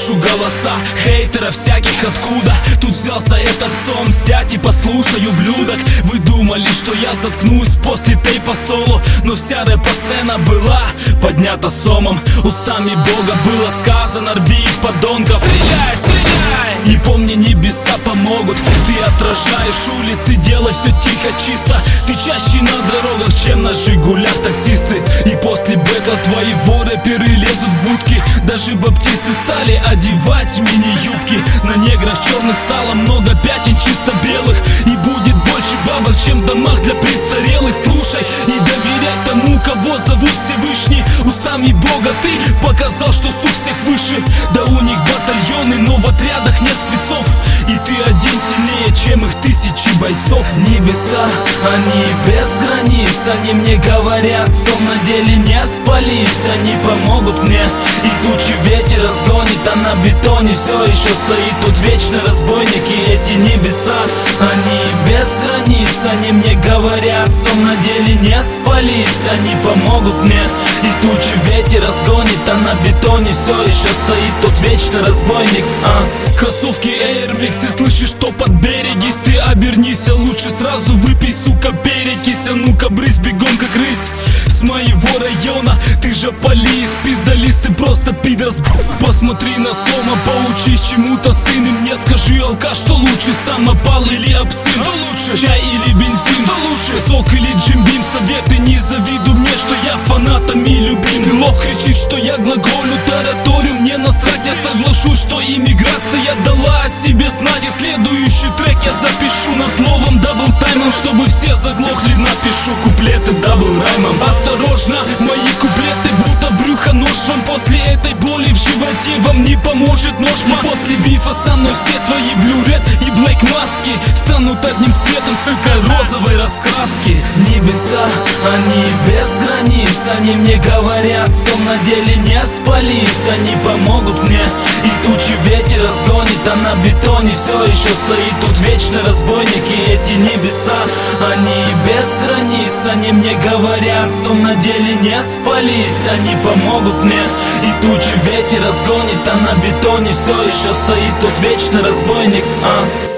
слышу голоса хейтеров всяких откуда тут взялся этот сон. Сядь и послушай, ублюдок. Вы думали, что я заткнусь после тейпа соло, но вся рэп-сцена была поднята сомом. Устами Бога было сказано: рби их, подонков. Стреляй, стреляй! И помни, небеса помогут. Ты отражаешь улицы, делай все тихо, чисто. Ты чаще на дорогах, чем на жигулях таксисты. И после бэтла твои рэперы лезут в будки. Даже баптисты стали одевать мини-юбки. На неграх черных стало много пятен чисто белых. И будет больше бабок, чем в домах для престарелых. Слушай и доверяй тому, кого зовут Всевышний. Устами Бога ты показал, что суд всех выше. Да у них батальоны, но в отрядах нет спецов. И ты один сильнее, чем их тысячи бойцов. Небеса, они без границ. Они мне говорят, сон на деле не спались. Они помогут мне. И тучи ветер разгонит, а на бетоне все еще стоит тот вечный разбойник. И эти небеса, они без границ. Они мне говорят, сон на деле не спались. Они помогут мне. И тучи ветер разгонит, а на бетоне все еще стоит тот вечный разбойник. Кроссовки Air Max, ты слышишь, что под берегись. Ты обернись, а лучше сразу выпей, сука, перекись. А ну-ка брысь бегом, как рысь с моего района. Ты же полис, пиздалист, ты просто пидорс. Посмотри на Сома, поучись чему-то, сын. И мне скажи, алкаш, что лучше, самопал или абсин? Что лучше, чай или бензин? Что лучше, сок или джимбим? Советы не завидуй мне, что я фанатами любим. И лох кричит, что я глаголю, тараторю, мне насрать. Я соглашусь, что иммиграция дала о себе знать. И следующий трек я запишу на словом даблтаймом, чтобы все заглохли. Напишу куплеты даблраймом. Осторожно, мои куплеты будто брюхо ножом. После этой боли в животе вам не поможет ножма. После бифа со мной все твои блю-ред и блэк маски станут одним цветом, сука, розовой раскраски. Небеса, они без границ. Они мне говорят, сон на деле не спались. Они помогут мне. И тучи ветер разгонит, а на бетоне все еще стоит тот вечный разбойник. И эти небеса, они без границ. Они мне говорят, сон на деле не спались. Они помогут мне. И тучи ветер разгонит, а на бетоне все еще стоит тот вечный разбойник.